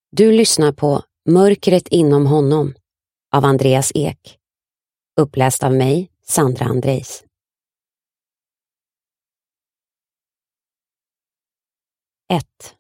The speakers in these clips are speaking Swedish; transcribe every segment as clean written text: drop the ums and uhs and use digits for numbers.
Du lyssnar på Mörkret inom honom av Andreas Ek. Uppläst av mig, Sandra Andrejs. 1.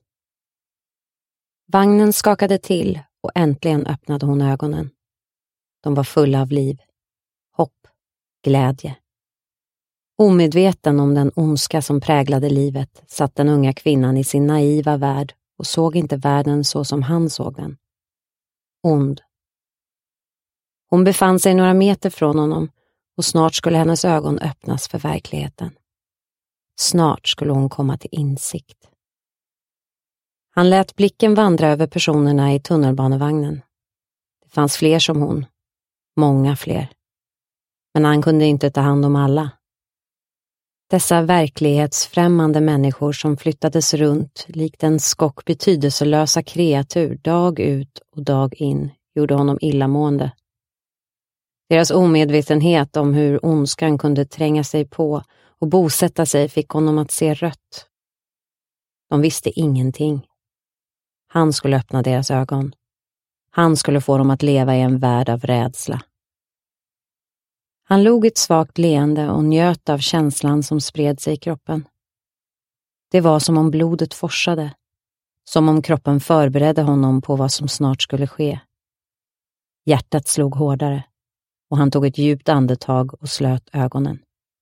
Vagnen skakade till och äntligen öppnade hon ögonen. De var fulla av liv, hopp, glädje. Omedveten om den ondska som präglade livet satt den unga kvinnan i sin naiva värld och såg inte världen så som han såg den. Ond. Hon befann sig några meter från honom och snart skulle hennes ögon öppnas för verkligheten. Snart skulle hon komma till insikt. Han lät blicken vandra över personerna i tunnelbanevagnen. Det fanns fler som hon. Många fler. Men han kunde inte ta hand om alla. Dessa verklighetsfrämmande människor som flyttades runt likt en skock betydelselösa kreatur dag ut och dag in gjorde honom illamående. Deras omedvetenhet om hur ondskan kunde tränga sig på och bosätta sig fick honom att se rött. De visste ingenting. Han skulle öppna deras ögon. Han skulle få dem att leva i en värld av rädsla. Han log ett svagt leende och njöt av känslan som spred sig i kroppen. Det var som om blodet forsade, som om kroppen förberedde honom på vad som snart skulle ske. Hjärtat slog hårdare och han tog ett djupt andetag och slöt ögonen.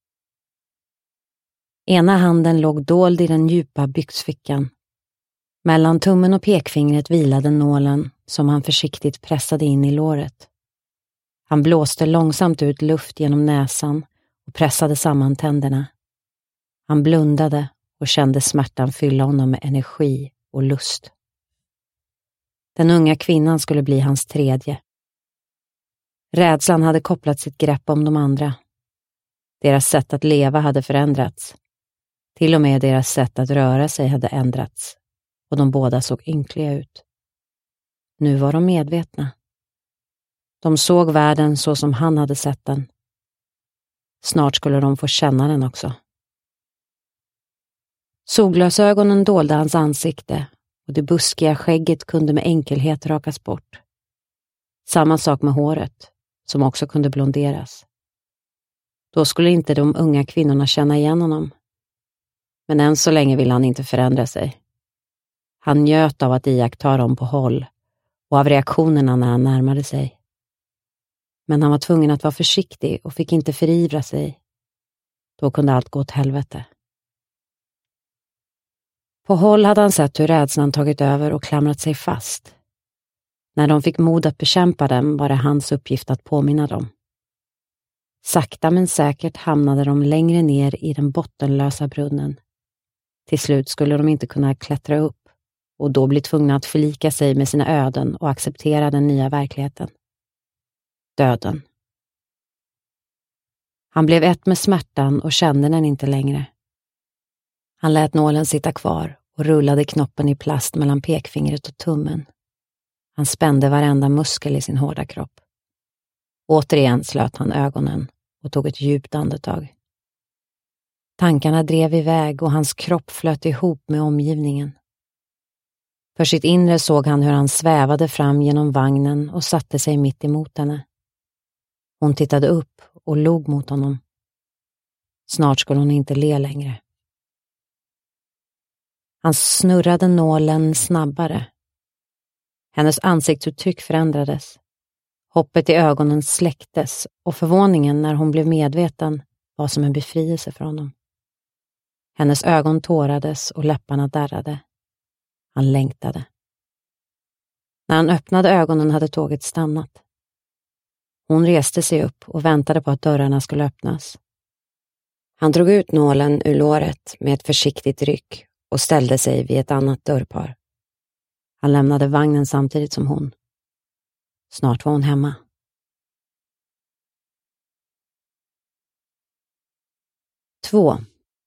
Ena handen låg dold i den djupa byxfickan. Mellan tummen och pekfingret vilade nålen som han försiktigt pressade in i låret. Han blåste långsamt ut luft genom näsan och pressade samman tänderna. Han blundade och kände smärtan fylla honom med energi och lust. Den unga kvinnan skulle bli hans tredje. Rädslan hade kopplat sitt grepp om de andra. Deras sätt att leva hade förändrats. Till och med deras sätt att röra sig hade ändrats och de båda såg ynkliga ut. Nu var de medvetna. De såg världen så som han hade sett den. Snart skulle de få känna den också. Solglasögonen dolde hans ansikte och det buskiga skägget kunde med enkelhet rakas bort. Samma sak med håret, som också kunde blonderas. Då skulle inte de unga kvinnorna känna igen honom. Men än så länge ville han inte förändra sig. Han njöt av att iaktta dem på håll och av reaktionerna när han närmade sig. Men han var tvungen att vara försiktig och fick inte förivra sig. Då kunde allt gå åt helvete. På håll hade han sett hur rädslan tagit över och klamrat sig fast. När de fick mod att bekämpa dem var det hans uppgift att påminna dem. Sakta men säkert hamnade de längre ner i den bottenlösa brunnen. Till slut skulle de inte kunna klättra upp och då bli tvungna att förlika sig med sina öden och acceptera den nya verkligheten. Döden. Han blev ett med smärtan och kände den inte längre. Han lät nålen sitta kvar och rullade knoppen i plast mellan pekfingret och tummen. Han spände varenda muskel i sin hårda kropp. Återigen slöt han ögonen och tog ett djupt andetag. Tankarna drev iväg och hans kropp flöt ihop med omgivningen. För sitt inre såg han hur han svävade fram genom vagnen och satte sig mitt emot henne. Hon tittade upp och log mot honom. Snart skulle hon inte le längre. Han snurrade nålen snabbare. Hennes ansiktsuttryck förändrades. Hoppet i ögonen släcktes och förvåningen när hon blev medveten var som en befrielse för honom. Hennes ögon tårades och läpparna darrade. Han längtade. När han öppnade ögonen hade tåget stannat. Hon reste sig upp och väntade på att dörrarna skulle öppnas. Han drog ut nålen ur låret med ett försiktigt ryck och ställde sig vid ett annat dörrpar. Han lämnade vagnen samtidigt som hon. Snart var hon hemma. Två.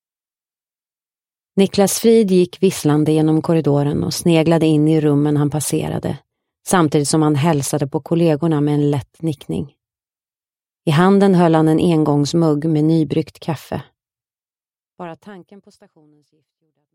Niklas Frid gick visslande genom korridoren och sneglade in i rummen han passerade, samtidigt som han hälsade på kollegorna med en lätt nickning. I handen höll han en engångsmugg med nybryggt kaffe. Bara tanken på stationens gift gjorde